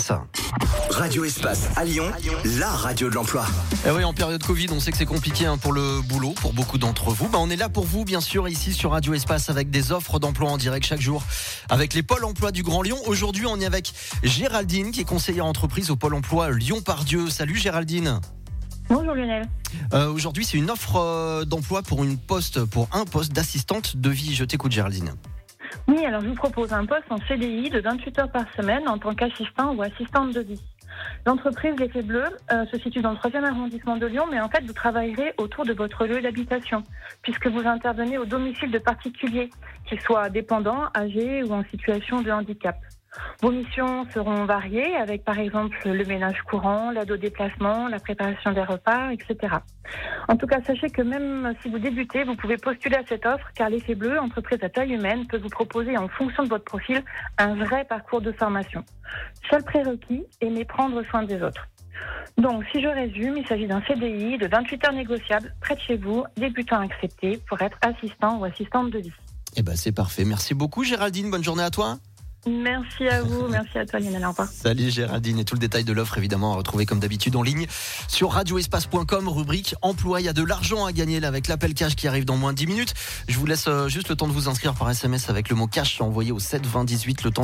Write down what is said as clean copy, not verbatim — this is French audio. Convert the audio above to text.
Espace. Radio Espace à Lyon, la radio de l'emploi. Et oui, en période Covid, on sait que c'est compliqué pour le boulot, pour beaucoup d'entre vous. On est là pour vous, bien sûr, ici sur Radio Espace, avec des offres d'emploi en direct chaque jour, avec les pôles emploi du Grand Lyon. Aujourd'hui, on est avec Géraldine, qui est conseillère entreprise au pôle emploi Lyon-Part-Dieu. Salut Géraldine. Bonjour Lionel. Aujourd'hui, c'est une offre d'emploi pour un poste d'assistante de vie. Je t'écoute Géraldine. Oui, alors je vous propose un poste en CDI de 28 heures par semaine en tant qu'assistant ou assistante de vie. L'entreprise L'Effet Bleu se situe dans le 3e arrondissement de Lyon, mais en fait vous travaillerez autour de votre lieu d'habitation, puisque vous intervenez au domicile de particuliers, qu'ils soient dépendants, âgés ou en situation de handicap. Vos missions seront variées avec par exemple le ménage courant, l'aide au déplacement, la préparation des repas, etc. En tout cas, sachez que même si vous débutez, vous pouvez postuler à cette offre car L'Effet Bleu, entreprise à taille humaine, peut vous proposer en fonction de votre profil un vrai parcours de formation. Seul prérequis, aimer prendre soin des autres. Donc, si je résume, il s'agit d'un CDI de 28 heures négociables près de chez vous, débutant accepté pour être assistant ou assistante de vie. Eh ben, c'est parfait. Merci beaucoup Géraldine. Bonne journée à toi. Merci à vous, merci à toi Lionel, au revoir. Salut Géraldine, et tout le détail de l'offre évidemment à retrouver comme d'habitude en ligne sur radioespace.com, rubrique emploi. Il y a de l'argent à gagner là avec l'appel cash qui arrive dans moins de 10 minutes. Je vous laisse juste le temps de vous inscrire par SMS avec le mot cash envoyé au 7 20 18, le temps